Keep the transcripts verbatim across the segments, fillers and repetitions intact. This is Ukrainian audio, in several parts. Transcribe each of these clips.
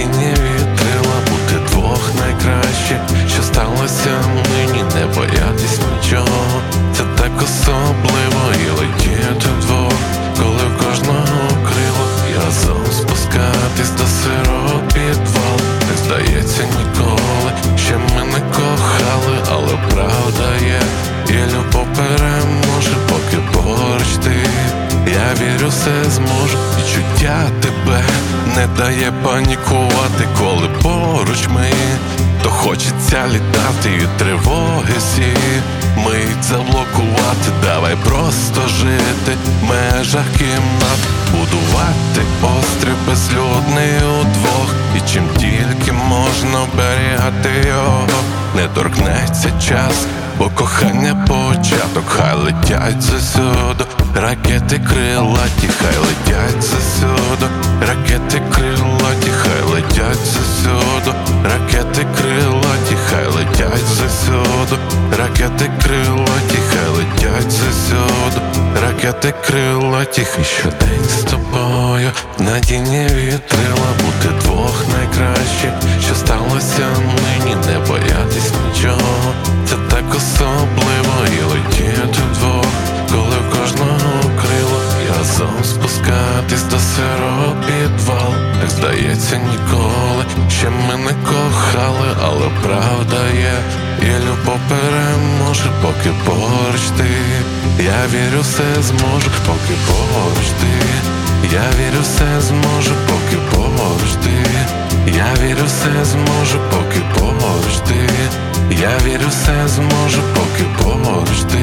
надійні вітрила, бути двох найкраще, що сталося нині, не боятись нічого. Це так особливо і летіти вдвох, коли в кожного крило, і разом спускатись до сирого підвал. Так здається ніколи, ще ми не кохали, але правда є, і любов переможе, поки поруч ти. Я вірю, все зможу, відчуття тебе не дає панікувати, коли поруч ми, то хочеться літати, і тривоги всі мить заблокувати. Давай просто жити в межах кімнат, будувати острів безлюдний удвох, і чим тільки можна оберігати його, не торкнеться час, бо кохання початок. Хай летять засюди ракети крилаті, хай летять засюди ракети крилаті, хай летять засюди ракети крилаті, хай летять засюди ракети крилаті, хай летять засюди ракети крилаті. І щодень з тобою надійні вітрила, бути двох найкраще, що сталося нині, не боятись нічого. Це так особливо і летіти вдвох, коли в кожного крило, і разом спускатись до сирого підвал. Так здається ніколи, ще ми не кохали, але правда є, і любов переможе, поки поруч ти. Я вірю, все зможу, поки поруч ти. Я вірю, все зможу, поки поруч ти. Я вірю, все зможу, поки поруч ти. Я вірю, все зможу, поки поруч ти.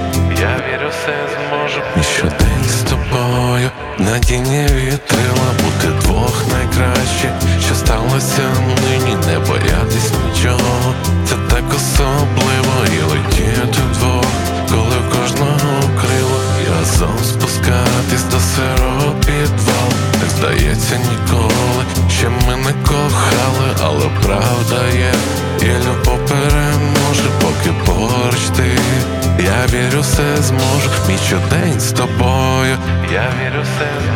Я вірю, все зможу. І щодень з тобою надійні вітрила, бути двох найкраще, що сталося нині, не боятись нічого. Це так особливо і летіти вдвох, коли в кожного крило, і разом спускатись до сирого підвал. Так здається ніколи, ще ми не кохали, але правда є, і любов переможе, поки поруч ти. Я вірю, все зможу, мій щодень з тобою. Я вірю, все зможу.